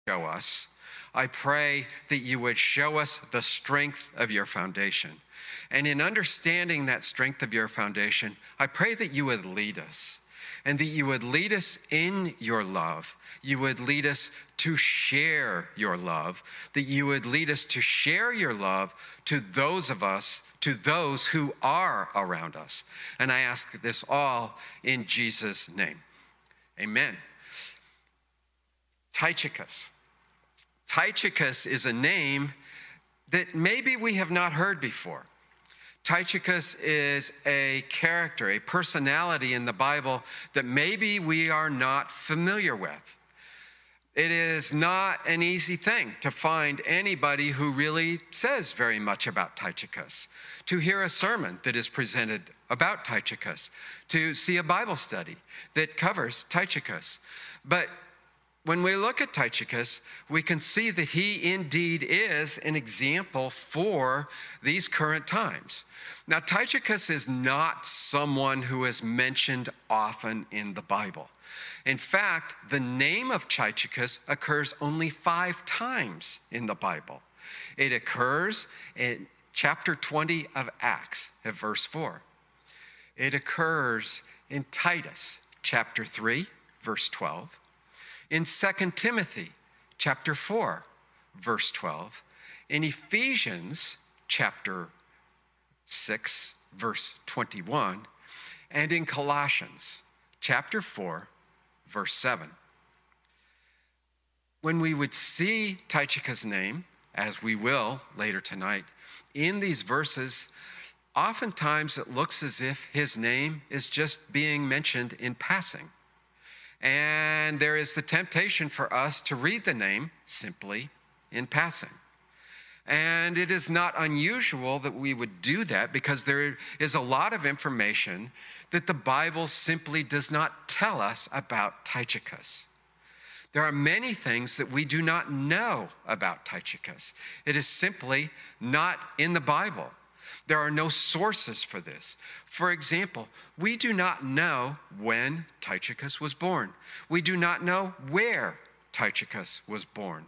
show us. I pray that you would show us the strength of your foundation. And in understanding that strength of your foundation, I pray that you would lead us, and that you would lead us in your love. You would lead us to share your love, that you would lead us to share your love to those of us, to those who are around us. And I ask this all in Jesus' name. Amen. Tychicus. Tychicus is a name that maybe we have not heard before. Tychicus is a character, a personality in the Bible that maybe we are not familiar with. It is not an easy thing to find anybody who really says very much about Tychicus, to hear a sermon that is presented about Tychicus, to see a Bible study that covers Tychicus. But when we look at Tychicus, we can see that he indeed is an example for these current times. Now, Tychicus is not someone who is mentioned often in the Bible. In fact, the name of Tychicus occurs only 5 times in the Bible. It occurs in chapter 20 of Acts at verse 4. It occurs in Titus chapter 3, verse 12. In 2 Timothy chapter 4, verse 12, in Ephesians chapter 6, verse 21, and in Colossians chapter 4, verse 7. When we would see Tychicus' name, as we will later tonight, in these verses, oftentimes it looks as if his name is just being mentioned in passing. And there is the temptation for us to read the name simply in passing. And it is not unusual that we would do that because there is a lot of information that the Bible simply does not tell us about Tychicus. There are many things that we do not know about Tychicus. It is simply not in the Bible. There are no sources for this. For example, we do not know when Tychicus was born. We do not know where Tychicus was born.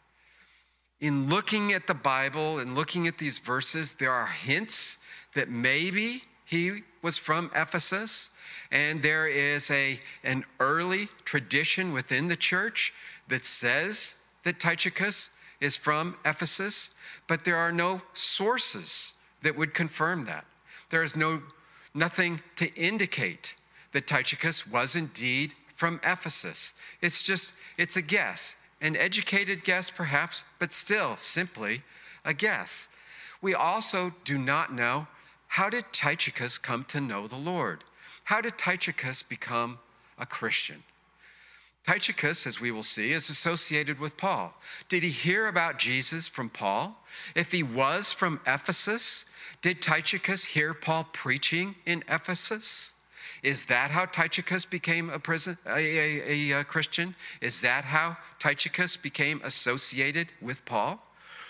In looking at the Bible and looking at these verses, there are hints that maybe he was from Ephesus, and there is an early tradition within the church that says that Tychicus is from Ephesus, but there are no sources that would confirm that. There is nothing to indicate that Tychicus was indeed from Ephesus. It's a guess, an educated guess perhaps, but still simply a guess. We also do not know, how did Tychicus come to know the Lord? How did Tychicus become a Christian? Tychicus, as we will see, is associated with Paul. Did he hear about Jesus from Paul? If he was from Ephesus, did Tychicus hear Paul preaching in Ephesus? Is that how Tychicus became a Christian? Is that how Tychicus became associated with Paul?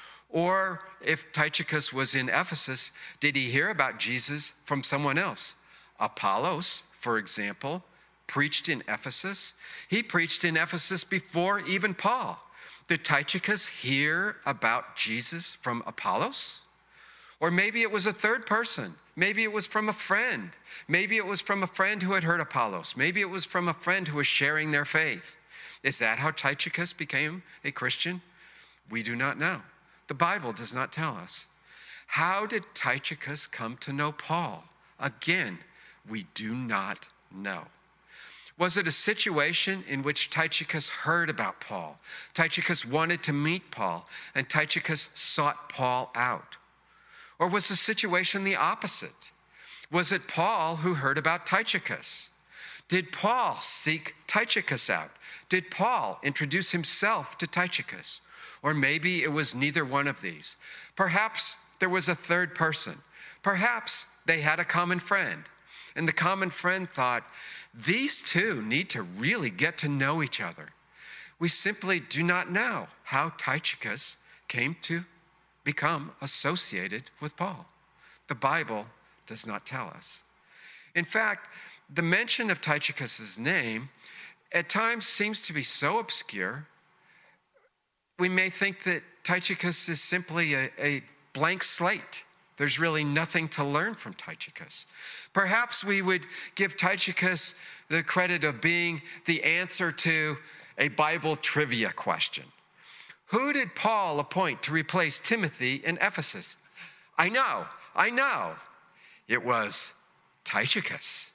Or if Tychicus was in Ephesus, did he hear about Jesus from someone else? Apollos, for example, preached in Ephesus. He preached in Ephesus before even Paul. Did Tychicus hear about Jesus from Apollos? Or maybe it was a third person. Maybe it was from a friend. Maybe it was from a friend who had heard Apollos. Maybe it was from a friend who was sharing their faith. Is that how Tychicus became a Christian? We do not know. The Bible does not tell us. How did Tychicus come to know Paul? Again, we do not know. Was it a situation in which Tychicus heard about Paul? Tychicus wanted to meet Paul, and Tychicus sought Paul out. Or was the situation the opposite? Was it Paul who heard about Tychicus? Did Paul seek Tychicus out? Did Paul introduce himself to Tychicus? Or maybe it was neither one of these. Perhaps there was a third person. Perhaps they had a common friend. And the common friend thought, these two need to really get to know each other. We simply do not know how Tychicus came to become associated with Paul. The Bible does not tell us. In fact, the mention of Tychicus' name at times seems to be so obscure we may think that Tychicus is simply a blank slate. There's really nothing to learn from Tychicus. Perhaps we would give Tychicus the credit of being the answer to a Bible trivia question. Who did Paul appoint to replace Timothy in Ephesus? I know. It was Tychicus.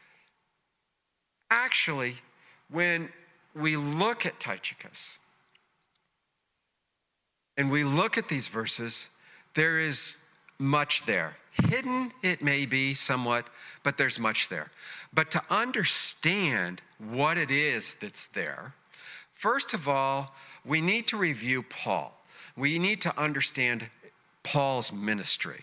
Actually, when we look at Tychicus and we look at these verses, there is much there. Hidden it may be somewhat, but there's much there. But to understand what it is that's there, first of all, we need to review Paul. We need to understand Paul's ministry.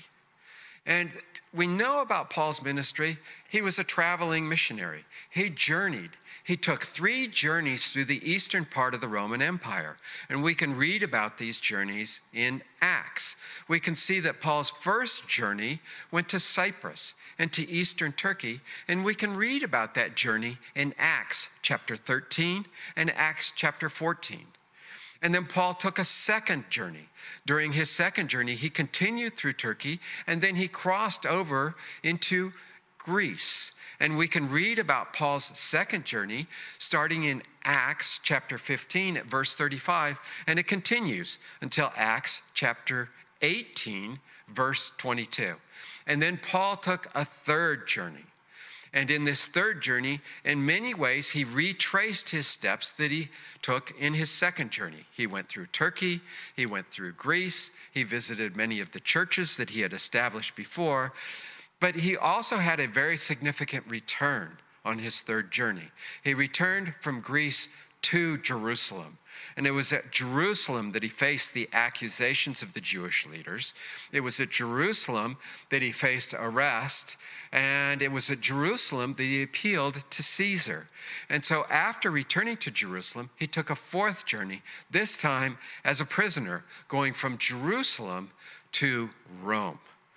And we know about Paul's ministry. He was a traveling missionary. He journeyed. He took 3 journeys through the eastern part of the Roman Empire. And we can read about these journeys in Acts. We can see that Paul's first journey went to Cyprus and to eastern Turkey. And we can read about that journey in Acts chapter 13 and Acts chapter 14. And then Paul took a second journey. During his second journey, he continued through Turkey, and then he crossed over into Greece. And we can read about Paul's second journey starting in Acts chapter 15 at verse 35, and it continues until Acts chapter 18, verse 22. And then Paul took a third journey. And in this third journey, in many ways, he retraced his steps that he took in his second journey. He went through Turkey, he went through Greece, he visited many of the churches that he had established before, but he also had a very significant return on his third journey. He returned from Greece to Jerusalem. And it was at Jerusalem that he faced the accusations of the Jewish leaders. It was at Jerusalem that he faced arrest. And it was at Jerusalem that he appealed to Caesar. And so after returning to Jerusalem, he took a fourth journey, this time as a prisoner, going from Jerusalem to Rome.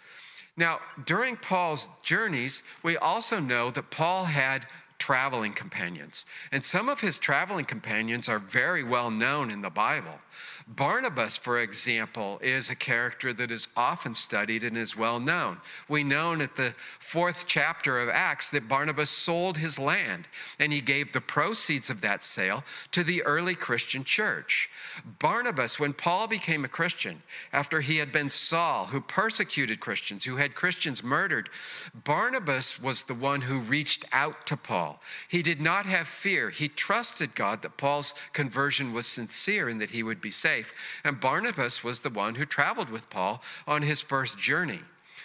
Now, during Paul's journeys, we also know that Paul had traveling companions. And some of his traveling companions are very well known in the Bible. Barnabas, for example, is a character that is often studied and is well known. We know at the 4th chapter of Acts that Barnabas sold his land, and he gave the proceeds of that sale to the early Christian church. Barnabas, when Paul became a Christian, after he had been Saul, who persecuted Christians, who had Christians murdered, Barnabas was the one who reached out to Paul. He did not have fear. He trusted God that Paul's conversion was sincere and that he would be saved. And Barnabas was the one who traveled with Paul on his first journey.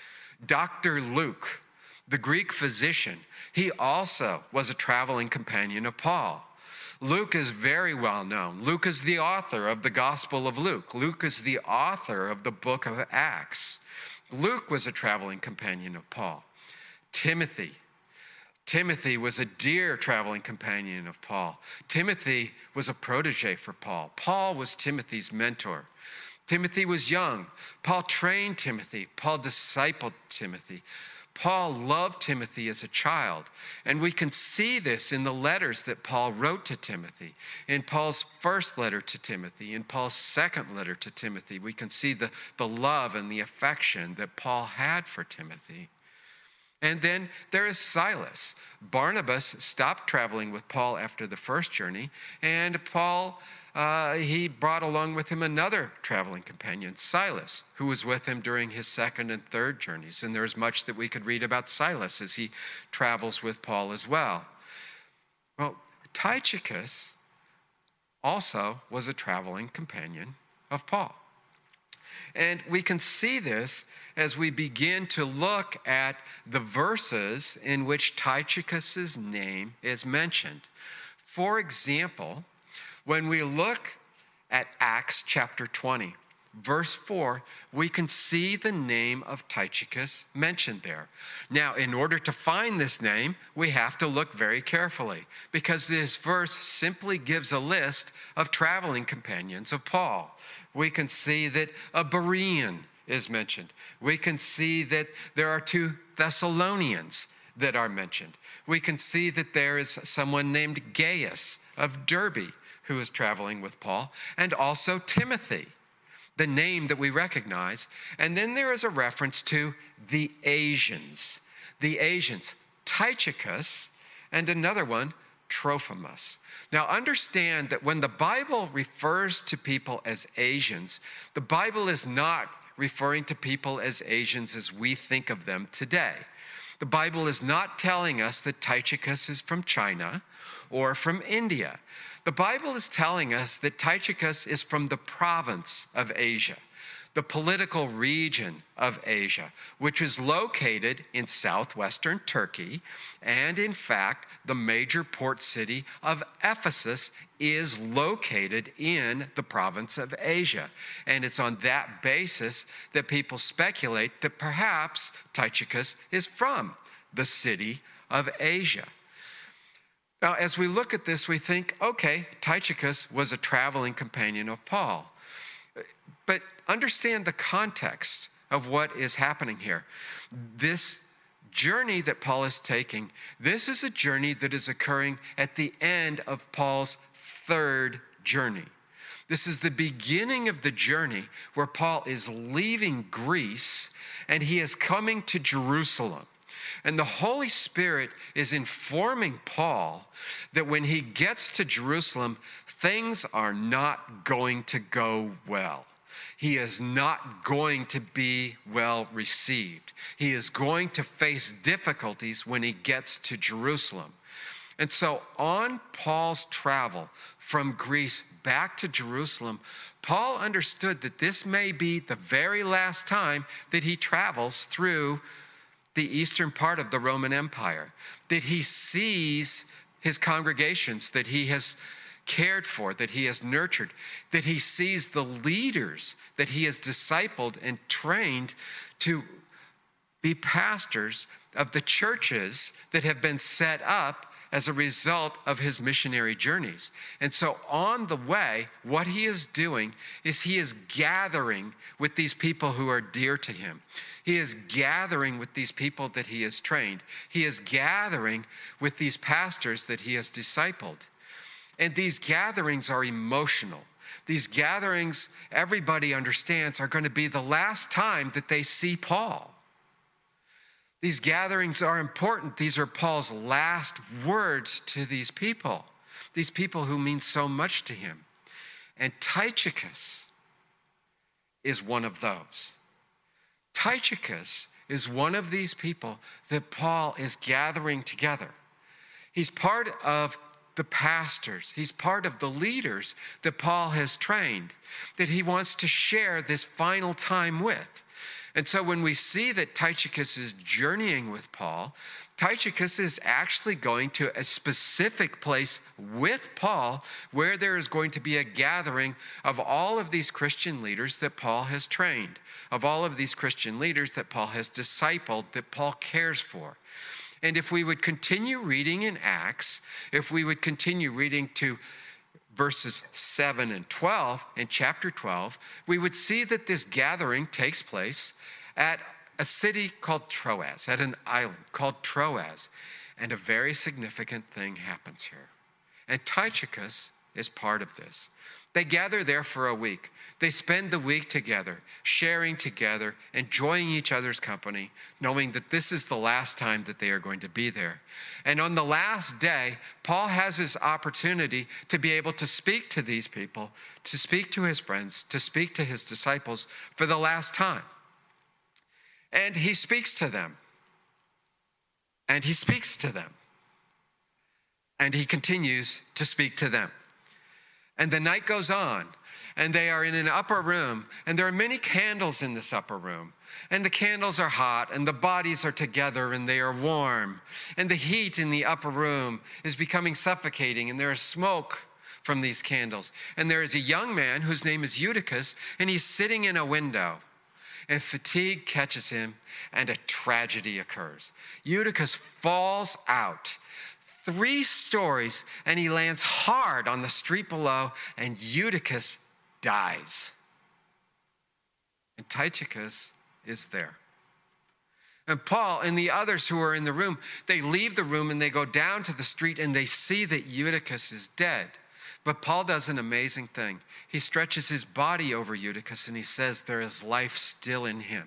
Dr. Luke, the Greek physician, he also was a traveling companion of Paul. Luke is very well known. Luke is the author of the Gospel of Luke. Luke is the author of the book of Acts. Luke was a traveling companion of Paul. Timothy was a dear traveling companion of Paul. Timothy was a protege for Paul. Paul was Timothy's mentor. Timothy was young. Paul trained Timothy. Paul discipled Timothy. Paul loved Timothy as a child. And we can see this in the letters that Paul wrote to Timothy. In Paul's first letter to Timothy, in Paul's second letter to Timothy, we can see the love and the affection that Paul had for Timothy. And then there is Silas. Barnabas stopped traveling with Paul after the first journey, and Paul, he brought along with him another traveling companion, Silas, who was with him during his second and third journeys. And there's much that we could read about Silas as he travels with Paul as well. Well, Tychicus also was a traveling companion of Paul. And we can see this as we begin to look at the verses in which Tychicus' name is mentioned. For example, when we look at Acts chapter 20, verse 4, we can see the name of Tychicus mentioned there. Now, in order to find this name, we have to look very carefully, because this verse simply gives a list of traveling companions of Paul. We can see that a Berean is mentioned. We can see that there are 2 Thessalonians that are mentioned. We can see that there is someone named Gaius of Derbe who is traveling with Paul, and also Timothy, the name that we recognize. And then there is a reference to the Asians. The Asians, Tychicus, and another one, Trophimus. Now understand that when the Bible refers to people as Asians, the Bible is not referring to people as Asians as we think of them today. The Bible is not telling us that Tychicus is from China or from India. The Bible is telling us that Tychicus is from the province of Asia, the political region of Asia, which is located in southwestern Turkey. And in fact, the major port city of Ephesus is located in the province of Asia. And it's on that basis that people speculate that perhaps Tychicus is from the city of Asia. Now, as we look at this, we think, okay, Tychicus was a traveling companion of Paul. But understand the context of what is happening here. This journey that Paul is taking, this is a journey that is occurring at the end of Paul's third journey. This is the beginning of the journey where Paul is leaving Greece and he is coming to Jerusalem. And the Holy Spirit is informing Paul that when he gets to Jerusalem, things are not going to go well. He is not going to be well received. He is going to face difficulties when he gets to Jerusalem. And so on Paul's travel from Greece back to Jerusalem, Paul understood that this may be the very last time that he travels through the eastern part of the Roman Empire, that he sees his congregations that he has cared for, that he has nurtured, that he sees the leaders that he has discipled and trained to be pastors of the churches that have been set up as a result of his missionary journeys. And so on the way, what he is doing is he is gathering with these people who are dear to him. He is gathering with these people that he has trained. He is gathering with these pastors that he has discipled. And these gatherings are emotional. These gatherings, everybody understands, are going to be the last time that they see Paul. These gatherings are important. These are Paul's last words to these people who mean so much to him. And Tychicus is one of those. Tychicus is one of these people that Paul is gathering together. He's part of the pastors. He's part of the leaders that Paul has trained, that he wants to share this final time with. And so when we see that Tychicus is journeying with Paul, Tychicus is actually going to a specific place with Paul where there is going to be a gathering of all of these Christian leaders that Paul has trained, of all of these Christian leaders that Paul has discipled, that Paul cares for. And if we would continue reading in Acts, if we would continue reading to verses 7 and 12 in chapter 12, we would see that this gathering takes place at a city called Troas, at an island called Troas. And a very significant thing happens here. And Tychicus is part of this. They gather there for a week. They spend the week together, sharing together, enjoying each other's company, knowing that this is the last time that they are going to be there. And on the last day, Paul has his opportunity to be able to speak to these people, to speak to his friends, to speak to his disciples for the last time. And he speaks to them. And he speaks to them. And he continues to speak to them. And the night goes on, and they are in an upper room, and there are many candles in this upper room. And the candles are hot, and the bodies are together, and they are warm. And the heat in the upper room is becoming suffocating, and there is smoke from these candles. And there is a young man whose name is Eutychus, and he's sitting in a window. And fatigue catches him, and a tragedy occurs. Eutychus falls out 3 stories, and he lands hard on the street below, and Eutychus dies. And Tychicus is there. And Paul and the others who are in the room, they leave the room and they go down to the street and they see that Eutychus is dead. But Paul does an amazing thing. He stretches his body over Eutychus and he says there is life still in him.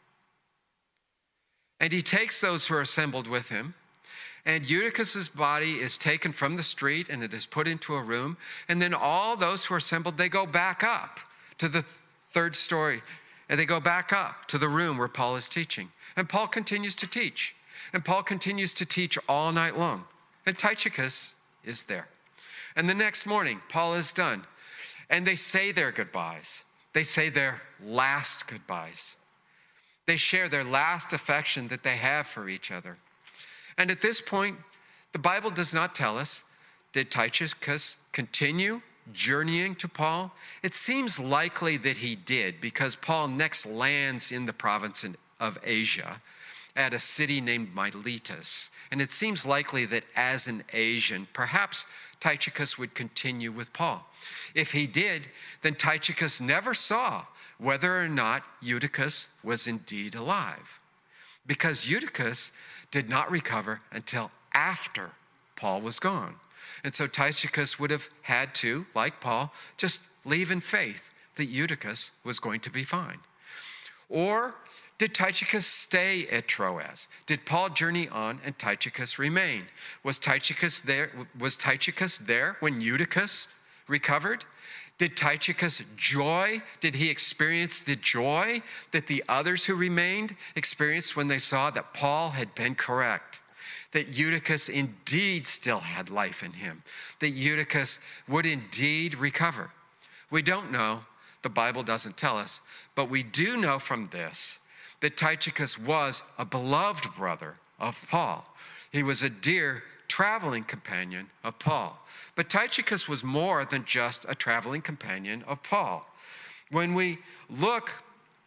And he takes those who are assembled with him, and Eutychus's body is taken from the street and it is put into a room. And then all those who are assembled, they go back up to the third story, and they go back up to the room where Paul is teaching. And Paul continues to teach. And Paul continues to teach all night long. And Tychicus is there. And the next morning, Paul is done. And they say their goodbyes. They say their last goodbyes. They share their last affection that they have for each other. And at this point, the Bible does not tell us, did Tychicus continue journeying to Paul? It seems likely that he did, because Paul next lands in the province of Asia at a city named Miletus. And it seems likely that as an Asian, perhaps Tychicus would continue with Paul. If he did, then Tychicus never saw whether or not Eutychus was indeed alive, because Eutychus did not recover until after Paul was gone. And so Tychicus would have had to, like Paul, just leave in faith that Eutychus was going to be fine. Or did Tychicus stay at Troas? Did Paul journey on and Tychicus remain? Was Tychicus there when Eutychus recovered? Did Tychicus joy? Did he experience the joy that the others who remained experienced when they saw that Paul had been correct? That Eutychus indeed still had life in him? That Eutychus would indeed recover? We don't know. The Bible doesn't tell us. But we do know from this that Tychicus was a beloved brother of Paul. He was a dear traveling companion of Paul. But Tychicus was more than just a traveling companion of Paul. When we look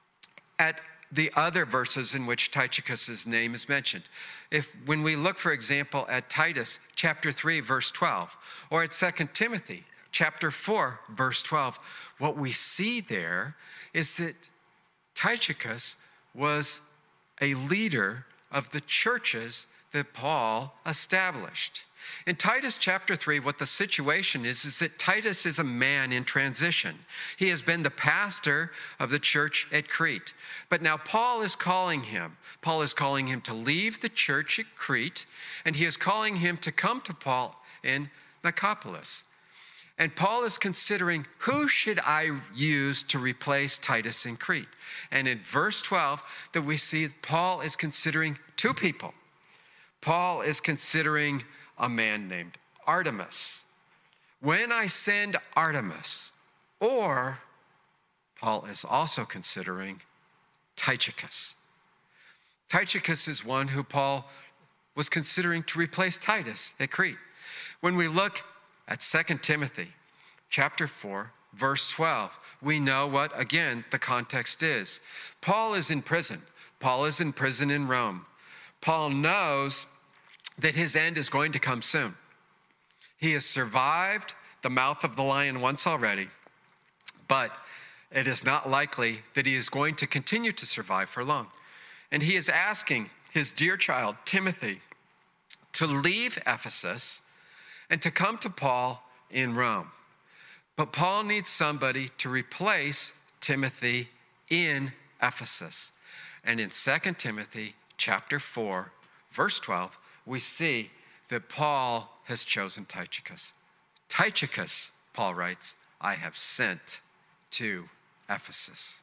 at the other verses in which Tychicus' name is mentioned, when we look, for example, at Titus chapter 3, verse 12, or at 2 Timothy chapter 4, verse 12, what we see there is that Tychicus was a leader of the churches that Paul established. In Titus chapter 3, what the situation is that Titus is a man in transition. He has been the pastor of the church at Crete. But now Paul is calling him. Paul is calling him to leave the church at Crete, and he is calling him to come to Paul in Nicopolis. And Paul is considering, who should I use to replace Titus in Crete? And in verse 12, that we see Paul is considering two people. Paul is considering a man named Artemas. When I send Artemas, or Paul is also considering Tychicus. Tychicus is one who Paul was considering to replace Titus at Crete. When we look at 2 Timothy chapter 4, verse 12, we know what, again, the context is. Paul is in prison. Paul is in prison in Rome. Paul knows that his end is going to come soon. He has survived the mouth of the lion once already, but it is not likely that he is going to continue to survive for long. And he is asking his dear child, Timothy, to leave Ephesus and to come to Paul in Rome. But Paul needs somebody to replace Timothy in Ephesus. And in 2 Timothy chapter 4, verse 12, we see that Paul has chosen Tychicus. Tychicus, Paul writes, I have sent to Ephesus.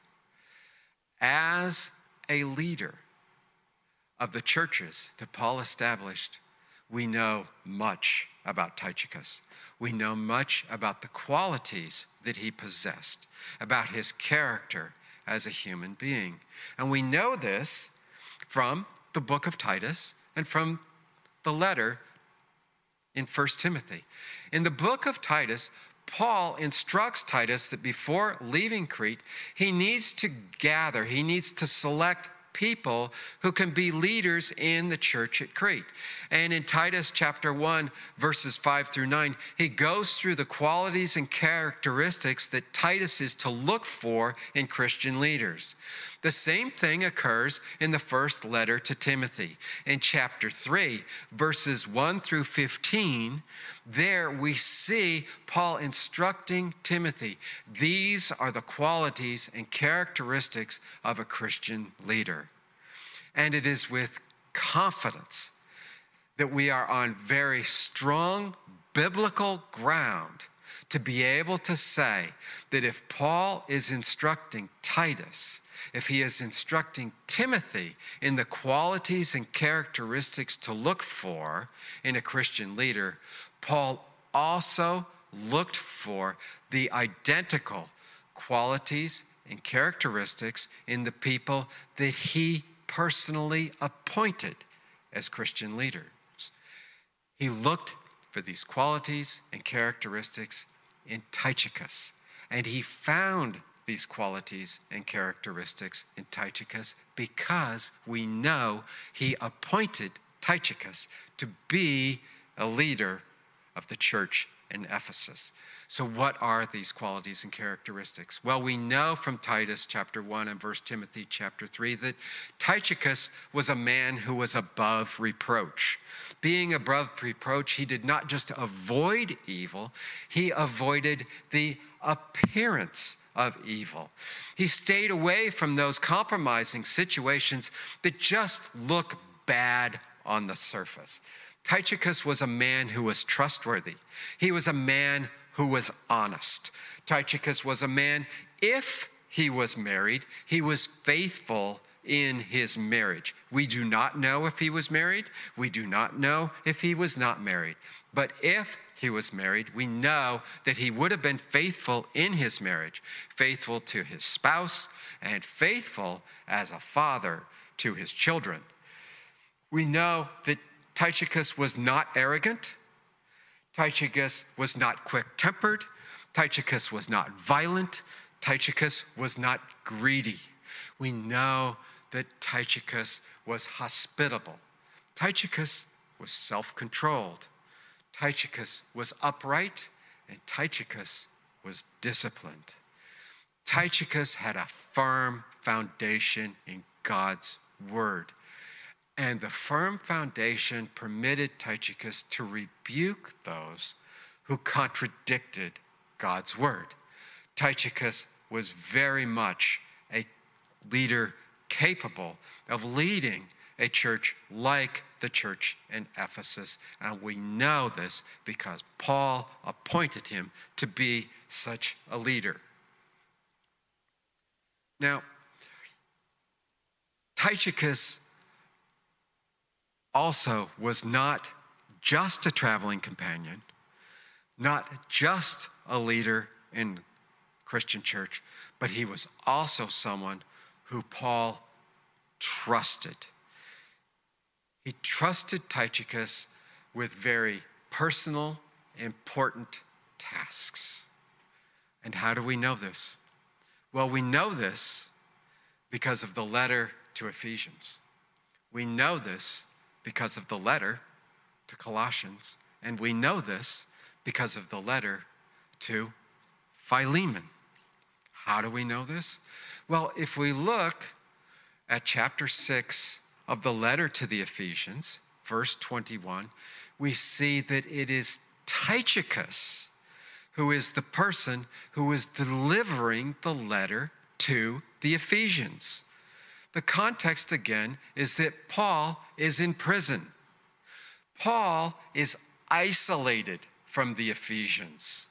As a leader of the churches that Paul established, we know much about Tychicus. We know much about the qualities that he possessed, about his character as a human being. And we know this from the book of Titus and from the letter in 1 Timothy. In the book of Titus, Paul instructs Titus that before leaving Crete, he needs to select people who can be leaders in the church at Crete. And in Titus chapter 1, verses 5 through 9, he goes through the qualities and characteristics that Titus is to look for in Christian leaders. The same thing occurs in the first letter to Timothy. In chapter 3, verses 1 through 15, there we see Paul instructing Timothy. These are the qualities and characteristics of a Christian leader. And it is with confidence that we are on very strong biblical ground to be able to say that if Paul is instructing Titus, if he is instructing Timothy in the qualities and characteristics to look for in a Christian leader, Paul also looked for the identical qualities and characteristics in the people that he personally appointed as Christian leaders. He looked for these qualities and characteristics in Tychicus, and he found these qualities and characteristics in Tychicus because we know he appointed Tychicus to be a leader of the church in Ephesus. So what are these qualities and characteristics? Well, we know from Titus chapter 1 and 1 Timothy chapter 3 that Tychicus was a man who was above reproach. Being above reproach, he did not just avoid evil, he avoided the appearance of evil. He stayed away from those compromising situations that just look bad on the surface. Tychicus was a man who was trustworthy. He was a man who was honest. Tychicus was a man, if he was married, he was faithful in his marriage. We do not know if he was married. We do not know if he was not married. But if he was married, we know that he would have been faithful in his marriage, faithful to his spouse, and faithful as a father to his children. We know that Tychicus was not arrogant. Tychicus was not quick-tempered. Tychicus was not violent. Tychicus was not greedy. We know that Tychicus was hospitable. Tychicus was self-controlled. Tychicus was upright, and Tychicus was disciplined. Tychicus had a firm foundation in God's word. And the firm foundation permitted Tychicus to rebuke those who contradicted God's word. Tychicus was very much a leader capable of leading a church like the church in Ephesus. And we know this because Paul appointed him to be such a leader. Now, Tychicus also was not just a traveling companion, not just a leader in Christian church, but he was also someone who Paul trusted. He trusted Tychicus with very personal, important tasks. And how do we know this? Well, we know this because of the letter to Ephesians. We know this because of the letter to Colossians, and we know this because of the letter to Philemon. How do we know this? Well, if we look at chapter 6 of the letter to the Ephesians, verse 21, we see that it is Tychicus who is the person who is delivering the letter to the Ephesians. The context, again, is that Paul is in prison. Paul is isolated from the Ephesians.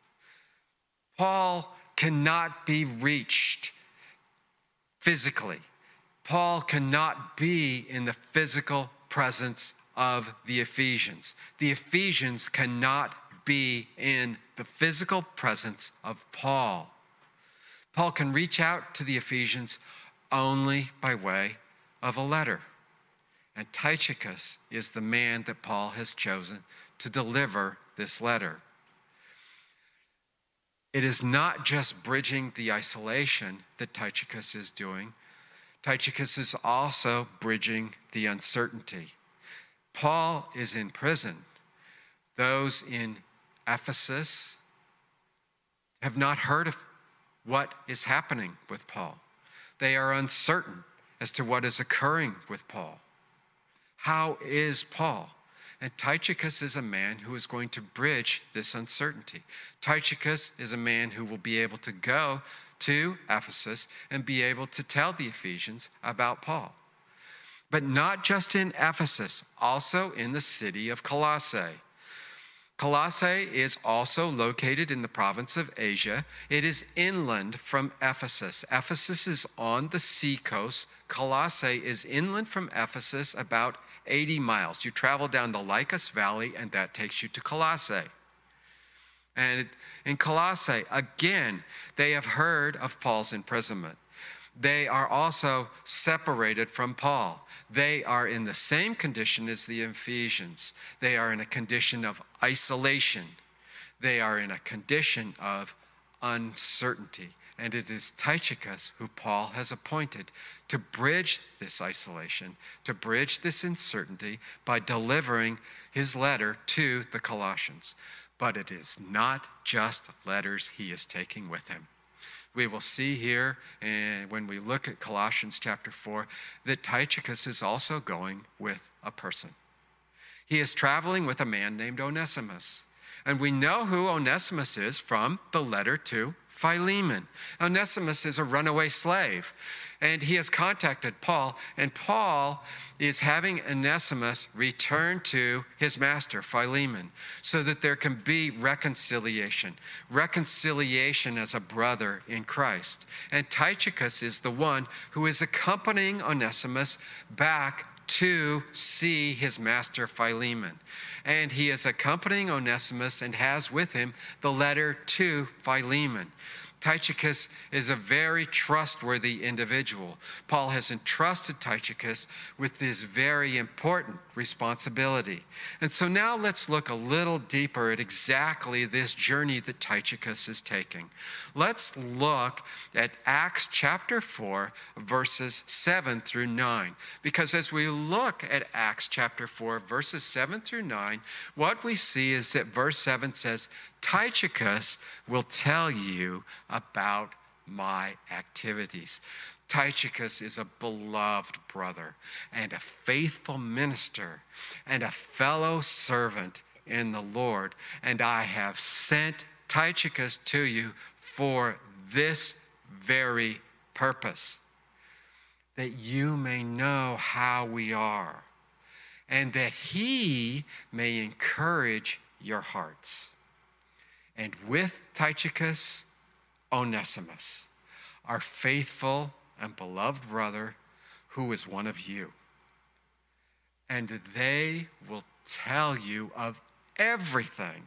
Paul cannot be reached physically. Paul cannot be in the physical presence of the Ephesians. The Ephesians cannot be in the physical presence of Paul. Paul can reach out to the Ephesians only by way of a letter. And Tychicus is the man that Paul has chosen to deliver this letter. It is not just bridging the isolation that Tychicus is doing. Tychicus is also bridging the uncertainty. Paul is in prison. Those in Ephesus have not heard of what is happening with Paul. They are uncertain as to what is occurring with Paul. How is Paul? And Tychicus is a man who is going to bridge this uncertainty. Tychicus is a man who will be able to go to Ephesus and be able to tell the Ephesians about Paul. But not just in Ephesus, also in the city of Colossae. Colossae is also located in the province of Asia. It is inland from Ephesus. Ephesus is on the seacoast. Colossae is inland from Ephesus about 80 miles. You travel down the Lycus Valley, and that takes you to Colossae. And in Colossae, again, they have heard of Paul's imprisonment. They are also separated from Paul. They are in the same condition as the Ephesians. They are in a condition of isolation. They are in a condition of uncertainty. And it is Tychicus who Paul has appointed to bridge this isolation, to bridge this uncertainty by delivering his letter to the Colossians. But it is not just letters he is taking with him. We will see here, and when we look at Colossians chapter 4, that Tychicus is also going with a person. He is traveling with a man named Onesimus. And we know who Onesimus is from the letter to Philemon. Onesimus is a runaway slave, and he has contacted Paul, and Paul is having Onesimus return to his master, Philemon, so that there can be reconciliation as a brother in Christ. And Tychicus is the one who is accompanying Onesimus back to see his master Philemon. And he is accompanying Onesimus and has with him the letter to Philemon. Tychicus is a very trustworthy individual. Paul has entrusted Tychicus with this very important responsibility. And so now let's look a little deeper at exactly this journey that Tychicus is taking. Let's look at Acts chapter 4, verses 7 through 9. Because as we look at Acts chapter 4, verses 7 through 9, what we see is that verse 7 says, Tychicus will tell you about my activities. Tychicus is a beloved brother and a faithful minister and a fellow servant in the Lord. And I have sent Tychicus to you for this very purpose, that you may know how we are, and that he may encourage your hearts. And with Tychicus, Onesimus, our faithful and beloved brother, who is one of you. And they will tell you of everything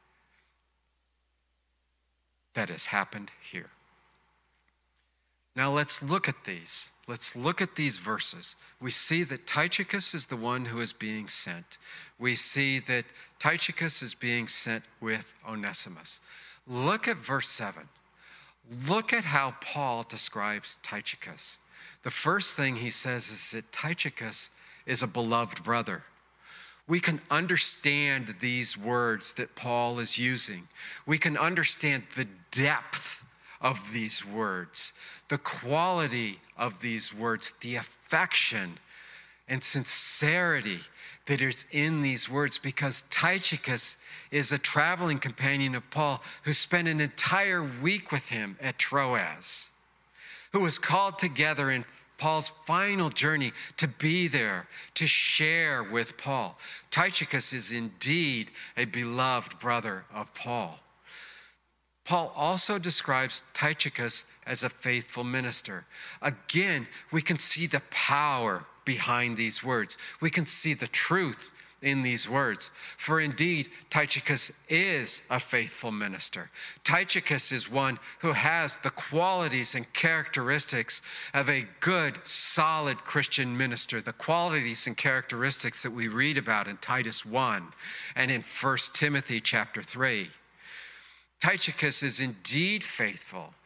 that has happened here. Now let's look at these. Let's look at these verses. We see that Tychicus is the one who is being sent. We see that Tychicus is being sent with Onesimus. Look at verse 7. Look at how Paul describes Tychicus. The first thing he says is that Tychicus is a beloved brother. We can understand these words that Paul is using. We can understand the depth of these words, the quality of these words, the affection and sincerity that is in these words, because Tychicus is a traveling companion of Paul who spent an entire week with him at Troas, who was called together in Paul's final journey to be there, to share with Paul. Tychicus is indeed a beloved brother of Paul. Paul also describes Tychicus as a faithful minister. Again, we can see the power behind these words. We can see the truth in these words. For indeed, Tychicus is a faithful minister. Tychicus is one who has the qualities and characteristics of a good, solid Christian minister, the qualities and characteristics that we read about in Titus 1 and in 1 Timothy chapter 3. Tychicus is indeed faithful.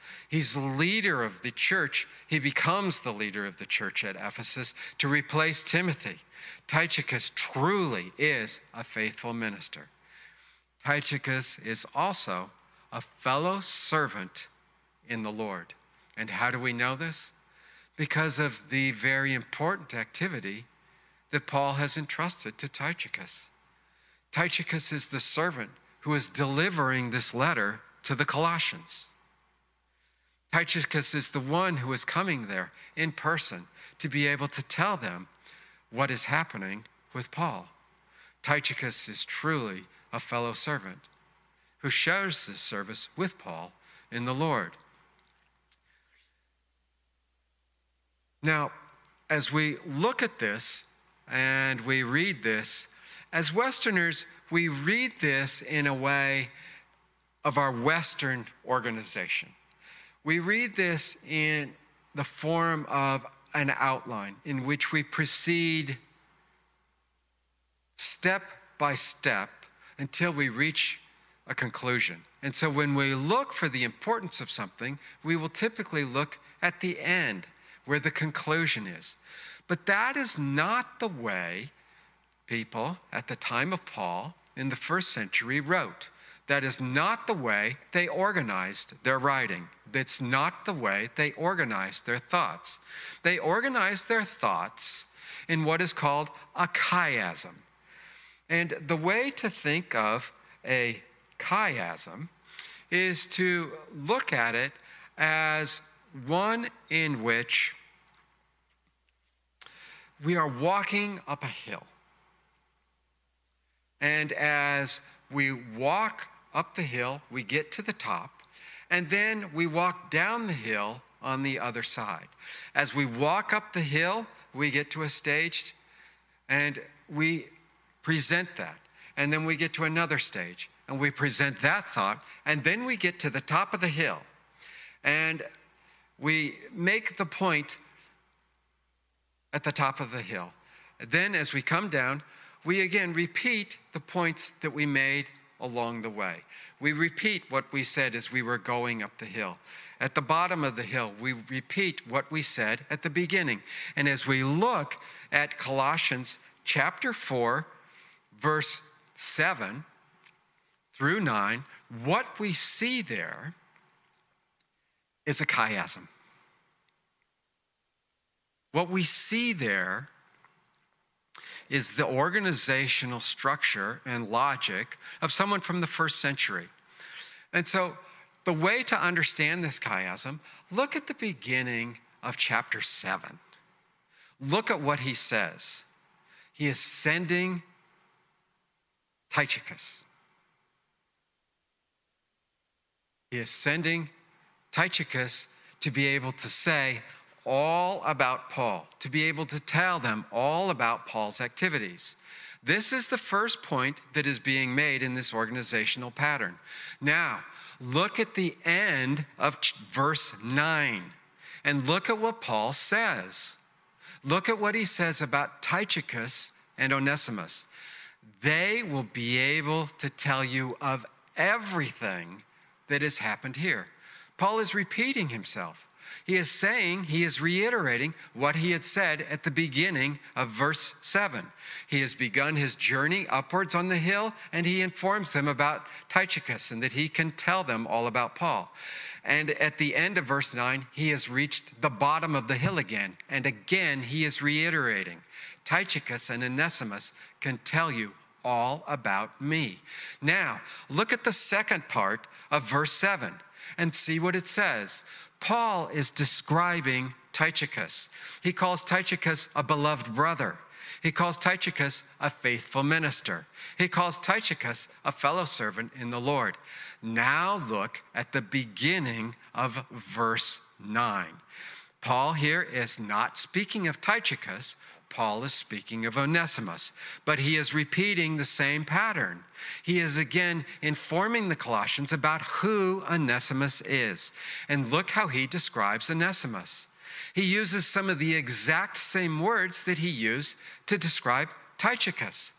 He's the leader of the church. He becomes the leader of the church at Ephesus to replace Timothy. Tychicus truly is a faithful minister. Tychicus is also a fellow servant in the Lord. And how do we know this? Because of the very important activity that Paul has entrusted to Tychicus. Tychicus is the servant who is delivering this letter to the Colossians. Tychicus is the one who is coming there in person to be able to tell them what is happening with Paul. Tychicus is truly a fellow servant who shares this service with Paul in the Lord. Now, as we look at this and we read this, as Westerners, we read this in a way of our Western organization. We read this in the form of an outline in which we proceed step by step until we reach a conclusion. And so when we look for the importance of something, we will typically look at the end, where the conclusion is. But that is not the way people at the time of Paul in the first century wrote. That is not the way they organized their writing. That's not the way they organized their thoughts. They organized their thoughts in what is called a chiasm. And the way to think of a chiasm is to look at it as one in which we are walking up a hill. And as we walk up the hill, we get to the top, and then we walk down the hill on the other side. As we walk up the hill, we get to a stage, and we present that. And then we get to another stage, and we present that thought, and then we get to the top of the hill. And we make the point at the top of the hill. Then as we come down, we again repeat the points that we made along the way. We repeat what we said as we were going up the hill. At the bottom of the hill, we repeat what we said at the beginning. And as we look at Colossians chapter 4, verse 7 through 9, what we see there is a chiasm. What we see there is the organizational structure and logic of someone from the first century. And so the way to understand this chiasm, look at the beginning of chapter 7. Look at what he says. He is sending Tychicus. He is sending Tychicus to be able to say all about Paul, to be able to tell them all about Paul's activities. This is the first point that is being made in this organizational pattern. Now, look at the end of verse 9 and look at what Paul says. Look at what he says about Tychicus and Onesimus. They will be able to tell you of everything that has happened here. Paul is repeating himself. He is reiterating what he had said at the beginning of verse 7. He has begun his journey upwards on the hill, and he informs them about Tychicus and that he can tell them all about Paul. And at the end of verse 9, he has reached the bottom of the hill again. And again, he is reiterating, Tychicus and Onesimus can tell you all about me. Now, look at the second part of verse 7 and see what it says. Paul is describing Tychicus. He calls Tychicus a beloved brother. He calls Tychicus a faithful minister. He calls Tychicus a fellow servant in the Lord. Now look at the beginning of verse 9. Paul here is not speaking of Tychicus. Paul is speaking of Onesimus, but he is repeating the same pattern. He is again informing the Colossians about who Onesimus is. And look how he describes Onesimus. He uses some of the exact same words that he used to describe Tychicus.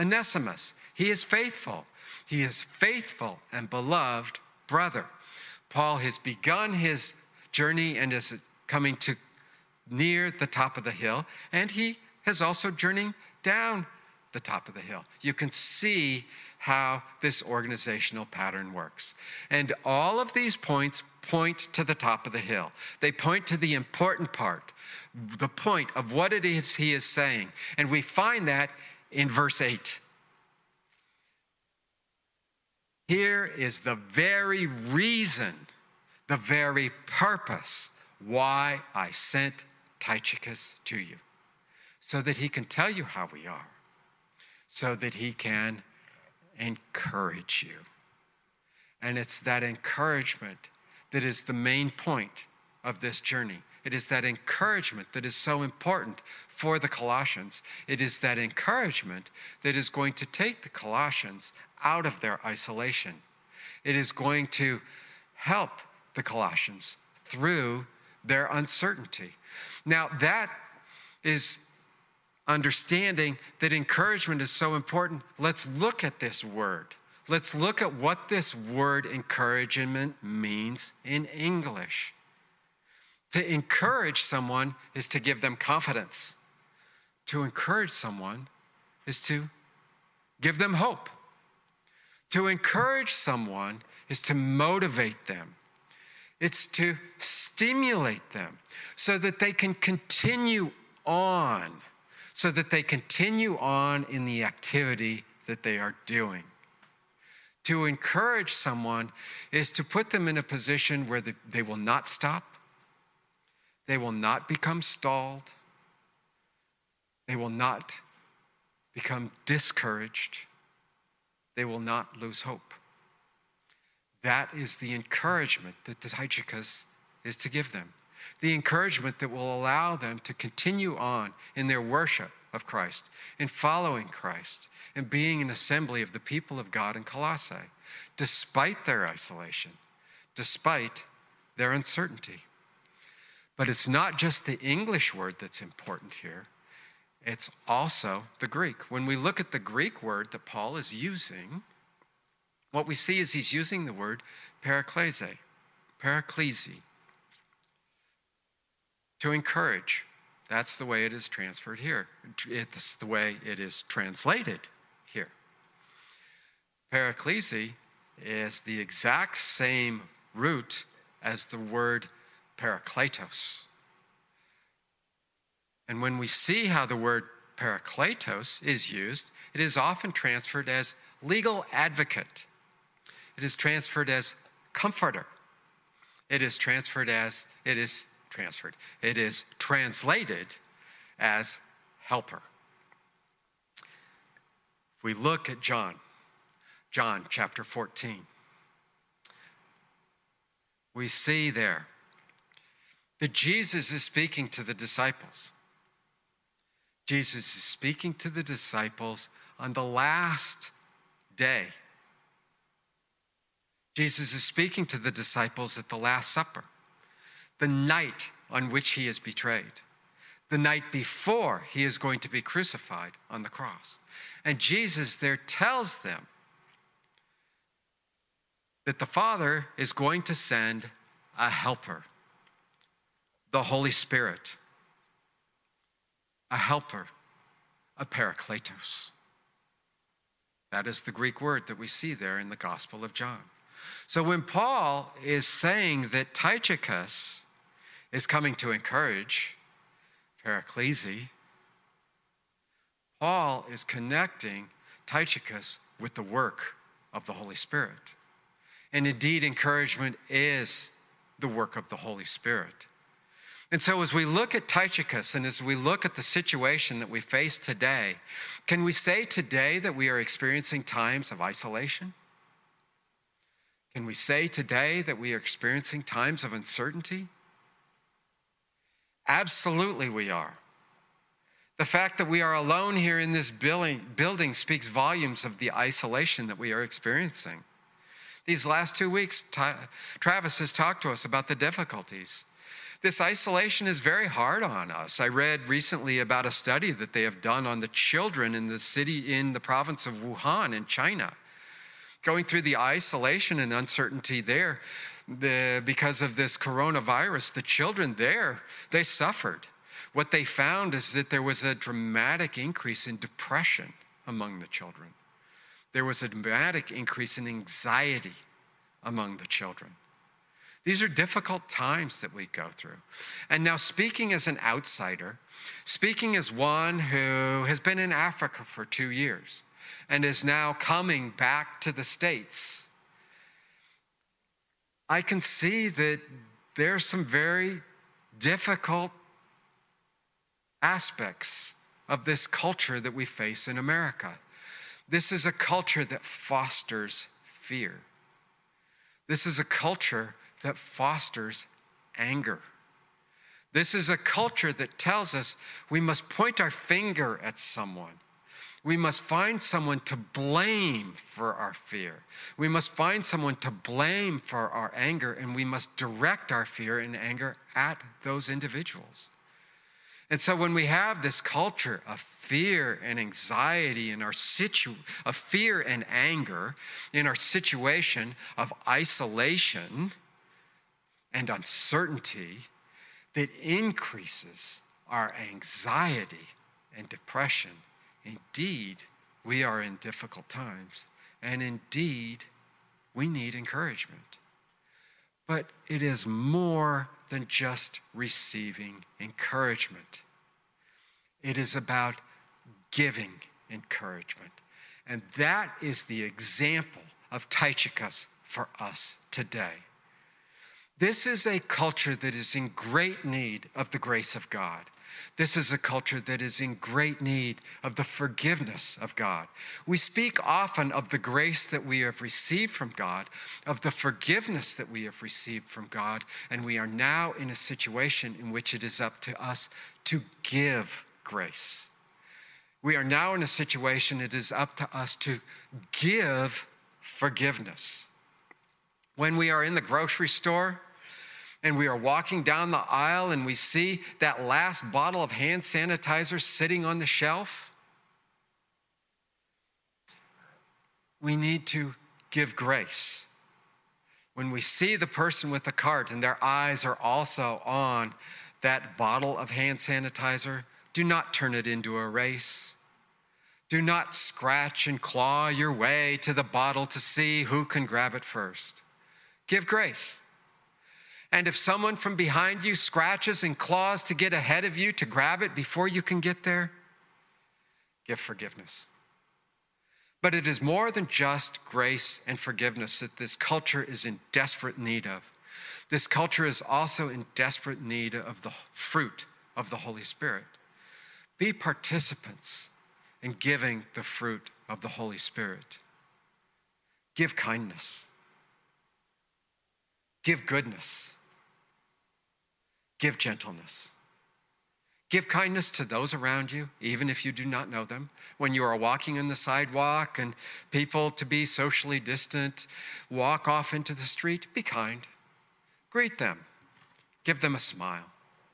Onesimus, he is faithful. He is faithful and beloved brother. Paul has begun his journey and is coming to near the top of the hill, and he has also journeyed down the top of the hill. You can see how this organizational pattern works. And all of these points point to the top of the hill. They point to the important part, the point of what it is he is saying. And we find that in verse 8. Here is the very reason, the very purpose why I sent Tychicus to you, so that he can tell you how we are, so that he can encourage you. And it's that encouragement that is the main point of this journey. It is that encouragement that is so important for the Colossians. It is that encouragement that is going to take the Colossians out of their isolation. It is going to help the Colossians through their uncertainty. Now, that is understanding that encouragement is so important. Let's look at this word. Let's look at what this word encouragement means in English. To encourage someone is to give them confidence. To encourage someone is to give them hope. To encourage someone is to motivate them. It's to stimulate them so that they can continue on, in the activity that they are doing. To encourage someone is to put them in a position where they will not stop, they will not become stalled, they will not become discouraged, they will not lose hope. That is the encouragement that Tychicus is to give them. The encouragement that will allow them to continue on in their worship of Christ, in following Christ, and being an assembly of the people of God in Colossae, despite their isolation, despite their uncertainty. But it's not just the English word that's important here. It's also the Greek. When we look at the Greek word that Paul is using, what we see is he's using the word paraklesi, to encourage. That's the way it is transferred here. It's the way it is translated here. Paraklesi is the exact same root as the word parakletos. And when we see how the word parakletos is used, it is often transferred as legal advocate. It is transferred as comforter. It is translated as helper. If we look at John chapter 14, we see there that Jesus is speaking to the disciples. Jesus is speaking to the disciples on the last day. Jesus is speaking to the disciples at the Last Supper, the night on which he is betrayed, the night before he is going to be crucified on the cross. And Jesus there tells them that the Father is going to send a helper, the Holy Spirit, a helper, a parakletos. That is the Greek word that we see there in the Gospel of John. So when Paul is saying that Tychicus is coming to encourage, paraklesi, Paul is connecting Tychicus with the work of the Holy Spirit. And indeed, encouragement is the work of the Holy Spirit. And so as we look at Tychicus and as we look at the situation that we face today, can we say today that we are experiencing times of isolation? Can we say today that we are experiencing times of uncertainty? Absolutely we are. The fact that we are alone here in this building speaks volumes of the isolation that we are experiencing. These last 2 weeks, Travis has talked to us about the difficulties. This isolation is very hard on us. I read recently about a study that they have done on the children in the province of Wuhan in China. Going through the isolation and uncertainty there, because of this coronavirus, the children there, they suffered. What they found is that there was a dramatic increase in depression among the children. There was a dramatic increase in anxiety among the children. These are difficult times that we go through. And now, speaking as an outsider, speaking as one who has been in Africa for 2 years and is now coming back to the States, I can see that there are some very difficult aspects of this culture that we face in America. This is a culture that fosters fear. This is a culture that fosters anger. This is a culture that tells us we must point our finger at someone. We must find someone to blame for our fear. We must find someone to blame for our anger, and we must direct our fear and anger at those individuals. And so when we have this culture of fear and anxiety in our of fear and anger in our situation of isolation and uncertainty, that increases our anxiety and depression, indeed, we are in difficult times, and indeed, we need encouragement. But it is more than just receiving encouragement. It is about giving encouragement. And that is the example of Tychicus for us today. This is a culture that is in great need of the grace of God. This is a culture that is in great need of the forgiveness of God. We speak often of the grace that we have received from God, of the forgiveness that we have received from God, and we are now in a situation in which it is up to us to give grace. We are now in a situation it is up to us to give forgiveness. When we are in the grocery store, and we are walking down the aisle and we see that last bottle of hand sanitizer sitting on the shelf, we need to give grace. When we see the person with the cart and their eyes are also on that bottle of hand sanitizer, do not turn it into a race. Do not scratch and claw your way to the bottle to see who can grab it first. Give grace. And if someone from behind you scratches and claws to get ahead of you to grab it before you can get there, give forgiveness. But it is more than just grace and forgiveness that this culture is in desperate need of. This culture is also in desperate need of the fruit of the Holy Spirit. Be participants in giving the fruit of the Holy Spirit. Give kindness. Give goodness. Give gentleness. Give kindness to those around you, even if you do not know them. When you are walking on the sidewalk and people to be socially distant walk off into the street, be kind. Greet them. Give them a smile.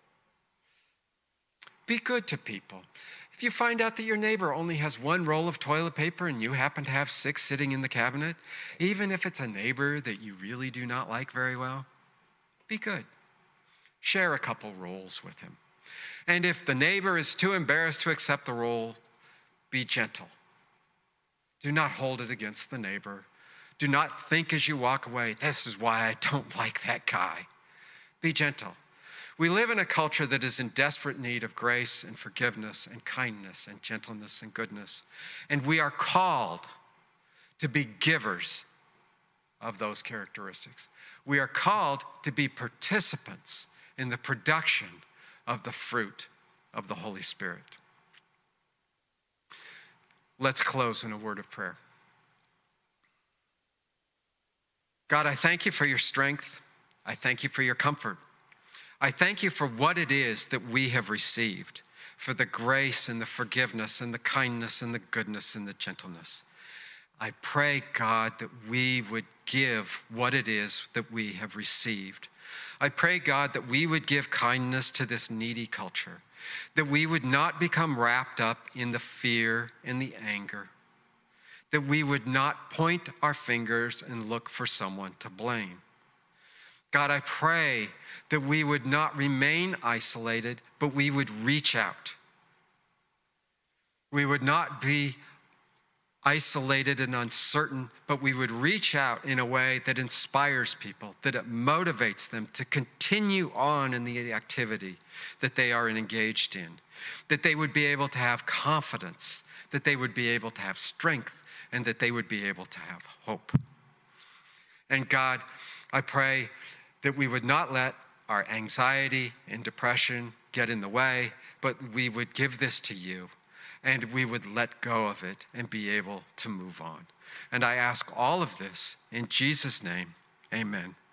Be good to people. If you find out that your neighbor only has one roll of toilet paper and you happen to have 6 sitting in the cabinet, even if it's a neighbor that you really do not like very well, be good. Share a couple rolls with him. And if the neighbor is too embarrassed to accept the roll, be gentle. Do not hold it against the neighbor. Do not think as you walk away, this is why I don't like that guy. Be gentle. We live in a culture that is in desperate need of grace and forgiveness and kindness and gentleness and goodness. And we are called to be givers of those characteristics. We are called to be participants in the production of the fruit of the Holy Spirit. Let's close in a word of prayer. God, I thank you for your strength. I thank you for your comfort. I thank you for what it is that we have received, for the grace and the forgiveness and the kindness and the goodness and the gentleness. I pray, God, that we would give what it is that we have received. I pray, God, that we would give kindness to this needy culture, that we would not become wrapped up in the fear and the anger, that we would not point our fingers and look for someone to blame. God, I pray that we would not remain isolated, but we would reach out. We would not be isolated and uncertain, but we would reach out in a way that inspires people, that it motivates them to continue on in the activity that they are engaged in, that they would be able to have confidence, that they would be able to have strength, and that they would be able to have hope. And God, I pray that we would not let our anxiety and depression get in the way, but we would give this to you, and we would let go of it and be able to move on. And I ask all of this in Jesus' name, amen.